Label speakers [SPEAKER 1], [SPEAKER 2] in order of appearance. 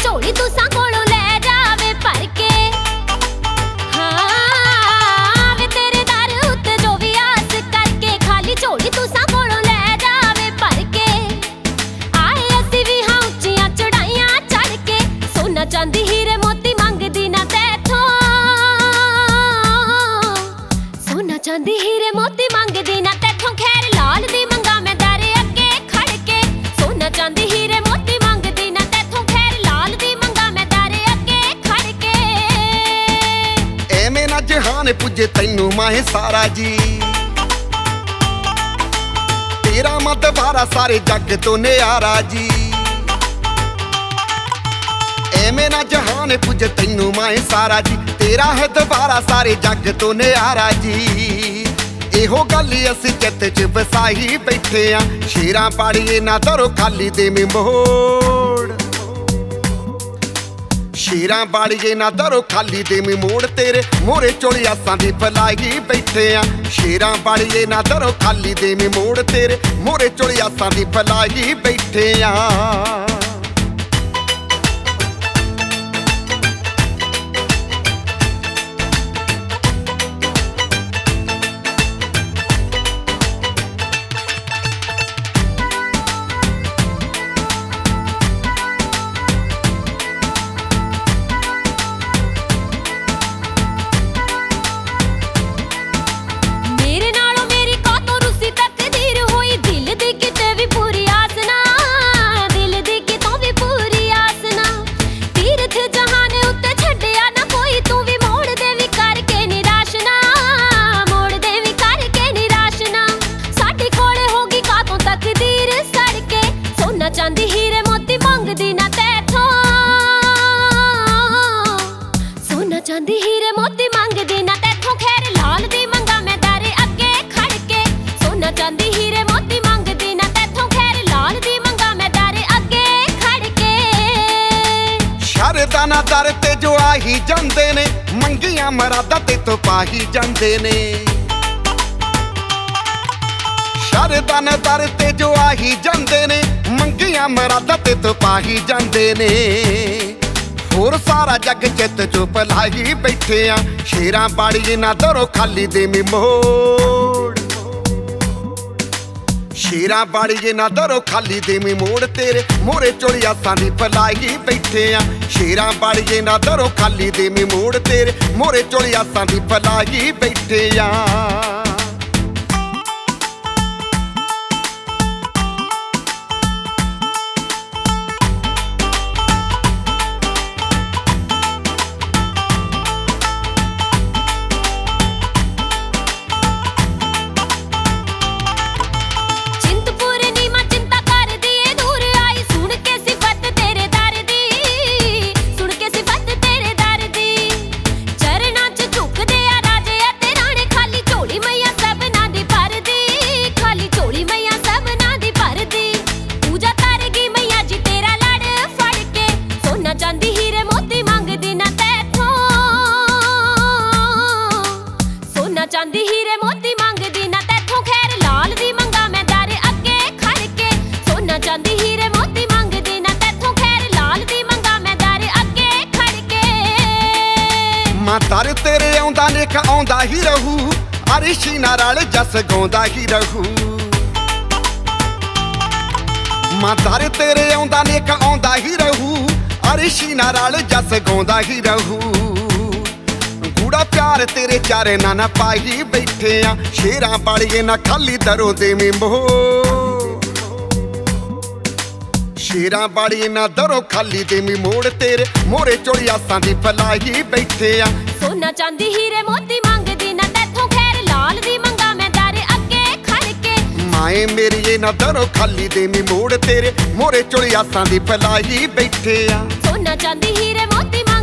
[SPEAKER 1] ਝੋਲੀ ਤੁਸਾਂ ਕੋਲੋਂ ਲੈ ਜਾਵੇ ਭਰ ਕੇ। ਹਾਂ ਵੇ ਤੇਰੇ ਦਰ ਉੱਤੇ ਜੋ ਵੀ ਆਸ ਕਰਕੇ ਖਾਲੀ ਝੋਲੀ ਤੁਸਾਂ ਕੋਲੋਂ ਲੈ ਜਾਵੇ ਭਰ ਕੇ। ਆਏ ਅਸੀਂ ਵੀ ਹਾਂ ਉੱਚੀਆਂ ਚੜਾਈਆਂ ਚੜ ਕੇ, ਸੋਨਾ ਚਾਂਦੀ ਹੀਰੇ ਮੋਤੀ ਮੰਗਦੀ ਨਾ ਤੈਥੋਂ। ਸੋਨਾ ਚਾਂਦੀ ਹੀਰੇ ਮੋਤੀ ਮੰਗਦੀ ਨਾ ਤੈਥੋਂ, ਖੈਰ ਲਾਲ ਦੀ ਮੰਗਾ ਮੈਂ ਦਰ ਅੱਗੇ ਖੜ ਕੇ। ਸੋਨਾ ਚਾਂਦੀ ਹੀਰੇ ਮੋਤੀ ਮੰਗਦੀ ਨਾ ਤੈਥੋਂ, ਖੈਰ ਲਾਲ ਦੀ ਮੰਗਾ ਮੈਂ ਦਰ ਅੱਗੇ ਖੜ ਕੇ।
[SPEAKER 2] ਐਵੇਂ ਨਾ ਜਹਾਨ ਪੁੱਜੇ ਤੈਨੂੰ ਮਾਹੇ ਸਾਰਾ ਜੀ, ਤੇਰਾ ਮਦਵਾਰਾ ਸਾਰੇ ਜੱਗ ਤੋਂ ਨਿਆਰਾ ਜੀ। ਐਵੇਂ ਨਾ ਜਹਾਨ ਪੁੱਜੇ ਤੈਨੂੰ ਮਾਹੇ ਸਾਰਾ ਜੀ, ਤੇਰਾ ਹੈ ਦਵਾਰਾ ਸਾਰੇ ਜੱਗ ਤੋਂ ਨਿਆਰਾ ਜੀ। ਇਹੋ ਗੱਲ ਅਸੀਂ ਚਿੱਤ 'ਚ ਵਸਾਈ ਬੈਠੇ ਆ, ਸ਼ੇਰਾਂ ਪਾੜੀਏ ਨਾ ਦਰੋ ਖਾਲੀ ਦੇਵੀਂ ਮੋੜ। ਸ਼ੇਰਾਂ ਬਾੜੀਏ ਨਾ ਦਰੋ ਖਾਲੀ ਦੇਵੀਂ ਮੋੜ, ਤੇਰੇ ਮੋਰੇ ਚੋਲੀ ਆਸਾਂ ਦੀ ਫਲਾਈ ਬੈਠੇ ਆ। ਸ਼ੇਰਾਂ ਬਾੜੀਏ ਨਾ ਦਰੋ ਖਾਲੀ ਦੇਵੀਂ ਮੋੜ, ਤੇਰੇ ਮੋਰੇ ਚੋਲੀ ਆਸਾਂ ਦੀ ਫਲਾਈ ਬੈਠੇ ਆ। ਚਾਂਦੀ ਹੀਰੇ ਮੋਤੀ ਮੰਗਦੀ ਨਾ ਤੈਥੋਂ। ਸੋਨਾ ਚਾਂਦੀ ਹੀਰੇ ਮੋਤੀ ਮੰਗਦੀ ਨਾ ਤੈਥੋਂ, ਖੈਰ ਲਾਲ ਦੀ ਮੰਗਾ ਮੈਂ ਦਰ ਅੱਗੇ ਖੜ ਕੇ। ਸੋਨਾ ਚਾਂਦੀ ਹੀਰੇ ਮੋਤੀ ਮੰਗਦੀ ਨਾ ਤੈਥੋਂ, ਖੈਰ ਲਾਲ ਦੀ ਮੰਗਾ ਮੈਂ ਦਰ ਅੱਗੇ ਖੜ ਕੇ। ਸ਼ਰਦਾ ਨਾ ਦਰ ਤੇ ਜੋ ਆਹੀ ਜਾਂਦੇ ਨੇ, ਮੰਗੀਆਂ ਮਰਾਦਾ ਤੇ ਤੋਂ ਪਾਹੀ ਜਾਂਦੇ ਨੇ। ਸ਼ਰਦਾ ਨਾ ਦਰ ਤੇ ਜੋ ਆਹੀ ਜਾਂਦੇ ਨੇ, ਮੰਗੀਆਂ ਮਰਾਦਾ ਤੇ ਤੋਂ ਪਾਹੀ ਜਾਂਦੇ ਨੇ। ਹੋਰ ਸਾਰਾ ਜੱਗ ਚਿੱਤ ਚੋਂ ਭਲਾਈ ਬੈਠੇ ਆ, ਸ਼ੇਰਾਂ ਬਾੜੀਏ ਨਾ ਦਰੋ ਖਾਲੀ ਦੇਵੀਂ ਮੋੜ। ਸ਼ੇਰਾਂ ਬਾੜੀਏ ਨਾ ਦਰੋ ਖਾਲੀ ਦੇਵੀਂ ਮੋੜ, ਤੇਰੇ ਮੋਰੇ ਚੋਲੀ ਆਸਾਂ ਦੀ ਫਲਾਈ ਬੈਠੇ ਆ। ਸ਼ੇਰਾਂ ਬਾੜੀਏ ਨਾ ਦਰੋ ਖਾਲੀ ਦੇਵੀਂ ਮੋੜ, ਤੇਰੇ ਮੋਰੇ ਚੋਲੀ ਆਸਾਂ ਦੀ ਫਲਾਈ ਬੈਠੇ ਆ। ਚਾਂਦੀ ਹੀਰੇ ਮੋਤੀ ਮੰਗਦੀ ਨਾ ਤੈਥੋਂ। ਸੋਨਾ ਚਾਂਦੀ ਹੀਰੇ ਮੋਤੀ ਮੰਗਦੀ ਨਾ ਤੈਥੋਂ, ਖੈਰ ਲਾਲ ਦੀ ਮੰਗਾ ਮੈਂ ਦਰ ਅੱਗੇ ਖੜ ਕੇ। ਸੋਨਾ ਚਾਂਦੀ ਹੀਰੇ ਮੋਤੀ ਮੰਗਦੀ ਨਾ ਤੈਥੋਂ, ਖੈਰ ਲਾਲ ਦੀ ਮੰਗਾ ਮੈਂ ਦਰ ਅੱਗੇ ਖੜ ਕੇ। ਮਾਂ ਦਰ ਤੇਰੇ ਆਉਂਦਾ ਲੇਖ ਆਉਂਦਾ ਹੀ ਰਹੂ, ਅਰਿਸ਼ੀ ਨਾਲ ਰਲ ਜਸ ਗਾਉਂਦਾ ਹੀ ਰਹੂ। ਮਾਂ ਦਰ ਤੇਰੇ ਆਉਂਦਾ ਲੇਖ ਆਉਂਦਾ ਹੀ ਰਹੂ, ਅਰਿਸ਼ੀ ਨਾਲ ਜਸ ਗਾਉਂਦਾ ਹੀ ਰਹੂ। ਗੂੜਾ ਪਿਆਰ ਤੇਰੇ ਚਾਰੇ ਨਾ ਪਾਈ ਬੈਠੇ ਆ, ਸ਼ੇਰਾਂ ਬਾੜੀਏ ਨਾ ਖਾਲੀ ਦਰੋਂ ਦੇਵੀਂ ਮੋੜ। ਸ਼ੇਰਾਂ ਬਾੜੀਏ ਨਾ ਦਰੋਂ ਖਾਲੀ ਦੇਵੀਂ ਮੋੜ, ਤੇਰੇ ਮੋਰੇ ਚੋਲੀ ਆਸਾਂ ਦੀ ਫਲਾਈ ਬੈਠੇ ਆ।
[SPEAKER 1] ਸੋਨਾ ਚਾਂਦੀ ਹੀਰੇ ਮੋਤੀ ਮੰਗਦੀ ਨਾ ਤੈਥੋਂ, ਖੈਰ ਲਾਲ ਦੀ ਮੰਗਾ ਮੈਂ ਦਰ ਅੱਗੇ ਖੜ ਕੇ।
[SPEAKER 2] ਮਾਏ ਮੇਰੀਏ ਨਾ ਦਰੋਂ ਖਾਲੀ ਦੇਵੀਂ ਮੋੜ, ਤੇਰੇ ਮੋਰੇ ਚੋਲੀ ਆਸਾਂ ਦੀ ਫਲਾਈ ਬੈਠੇ ਆ।
[SPEAKER 1] ਸੋਨਾ ਚਾਂਦੀ ਹੀਰੇ ਮੋਤੀ